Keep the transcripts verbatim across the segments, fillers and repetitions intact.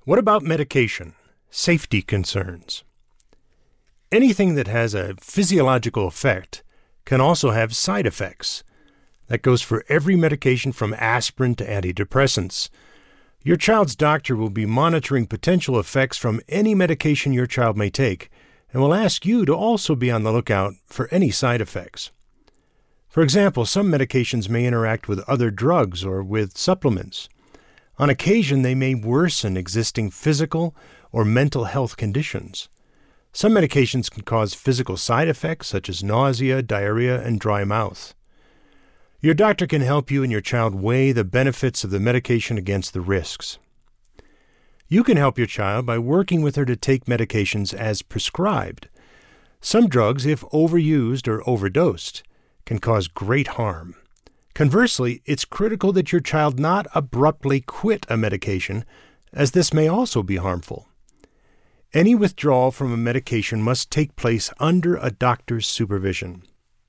What about medication? Safety concerns. Anything that has a physiological effect can also have side effects. That goes for every medication from aspirin to antidepressants. Your child's doctor will be monitoring potential effects from any medication your child may take and will ask you to also be on the lookout for any side effects. For example, some medications may interact with other drugs or with supplements. On occasion, they may worsen existing physical or mental health conditions. Some medications can cause physical side effects such as nausea, diarrhea, and dry mouth. Your doctor can help you and your child weigh the benefits of the medication against the risks. You can help your child by working with her to take medications as prescribed. Some drugs, if overused or overdosed, can cause great harm. Conversely, it's critical that your child not abruptly quit a medication, as this may also be harmful. Any withdrawal from a medication must take place under a doctor's supervision.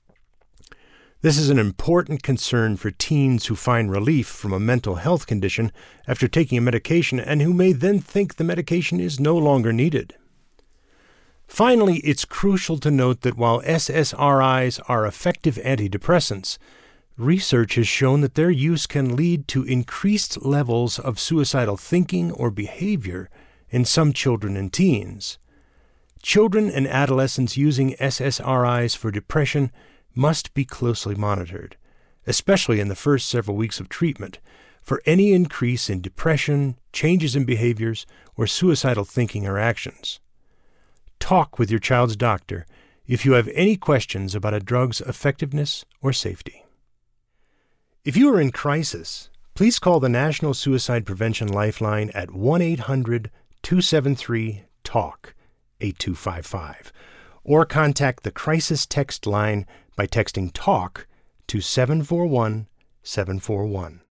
This is an important concern for teens who find relief from a mental health condition after taking a medication and who may then think the medication is no longer needed. Finally, it's crucial to note that while S S R Is are effective antidepressants, research has shown that their use can lead to increased levels of suicidal thinking or behavior in some children and teens. Children and adolescents using S S R Is for depression must be closely monitored, especially in the first several weeks of treatment, for any increase in depression, changes in behaviors, or suicidal thinking or actions. Talk with your child's doctor if you have any questions about a drug's effectiveness or safety. If you are in crisis, please call the National Suicide Prevention Lifeline at one eight hundred two seven three TALK eight two five five or contact the Crisis Text Line by texting TALK to seven four one seven four one.